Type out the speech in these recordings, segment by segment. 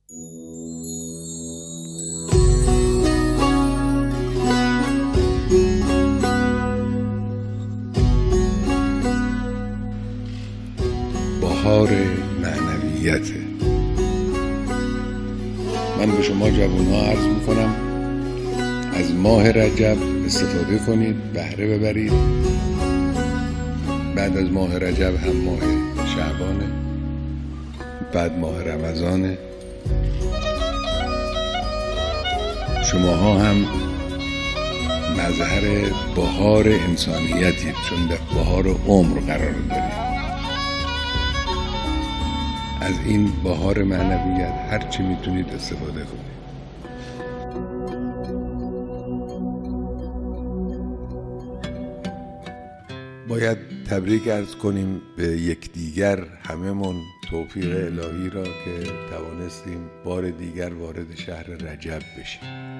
بهار معنویت. من به شما جوان‌ها عرض میکنم از ماه رجب استفاده کنید، بهره ببرید. بعد از ماه رجب هم ماه شعبانه، بعد ماه رمضانه. شماها هم مظهر بهار انسانیتید، چون در بهار عمر قرار دارید. از این بهار معنویت هر چی میتونید استفاده کنید. باید تبریک عرض کنیم به یکدیگر، هممون توفیق الهی را که توانستیم بار دیگر وارد شهر رجب بشیم.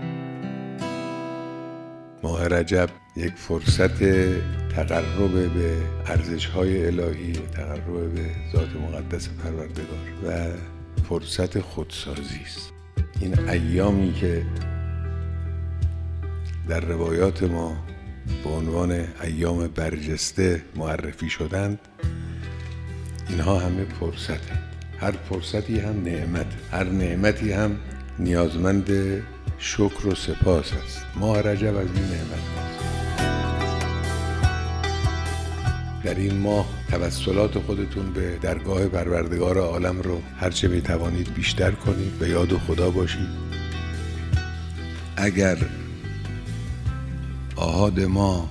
ماه رجب یک فرصت تقرب به ارزش‌های الهی، تقرب به ذات مقدس پروردگار و فرصت خودسازی است. این ایامی که در روایات ما به عنوان ایام برجسته معرفی شدند، اینها همه فرصته. هر فرصتی هم نعمت، هر نعمتی هم نیازمند شکر و سپاس است. ماه رجب از این نعمت است. در این ماه توسلات خودتون به درگاه پروردگار عالم رو هرچه میتوانید بیشتر کنید، به یاد خدا باشید. اگر آحاد ما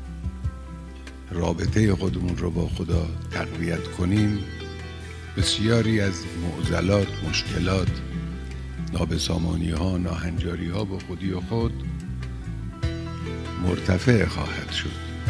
رابطه خودمون رو با خدا تقویت کنیم، بسیاری از معضلات، مشکلات، نابسامانی ها، ناهنجاری ها با خودی و خود مرتفع خواهد شد.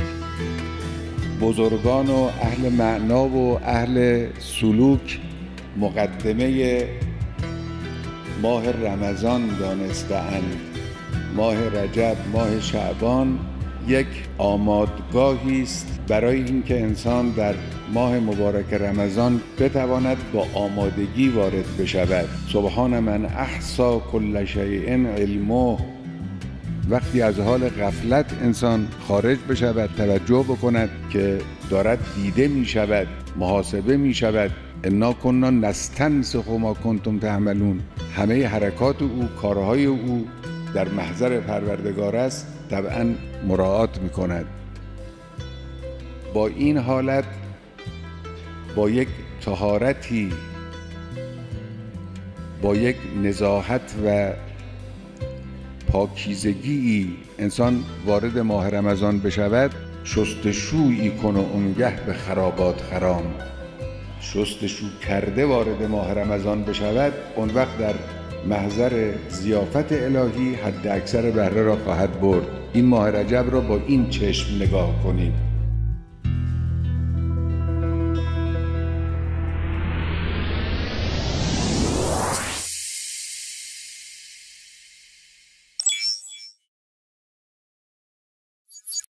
بزرگان و اهل معنا و اهل سلوک مقدمه ماه رمضان دانسته‌اند. ماه رجب، ماه شعبان یک آمادگاهی است برای اینکه انسان در ماه مبارک رمضان بتواند با آمادگی وارد بشود. سبحان من احصی کل شیء علمه. وقتی از حال غفلت انسان خارج بشود، توجه بکند که دارد دیده می شود، محاسبه می شود. انا کنا نستنسخ ما کنتم تعملون. همه حرکات او، کارهای او در محضر پروردگار است، طبعا مراعات می کند. با این حالت، با یک طهارتی، با یک نزاهت و پاکیزگی انسان وارد ماه رمضان بشود، شستشویی کن و اونگه به خرابات خرام. شستشو کرده وارد ماه رمضان بشود، اون وقت در محضر ضیافت الهی حد اکثر بهره را خواهد برد. این ماه رجب را با این چشم نگاه کنید.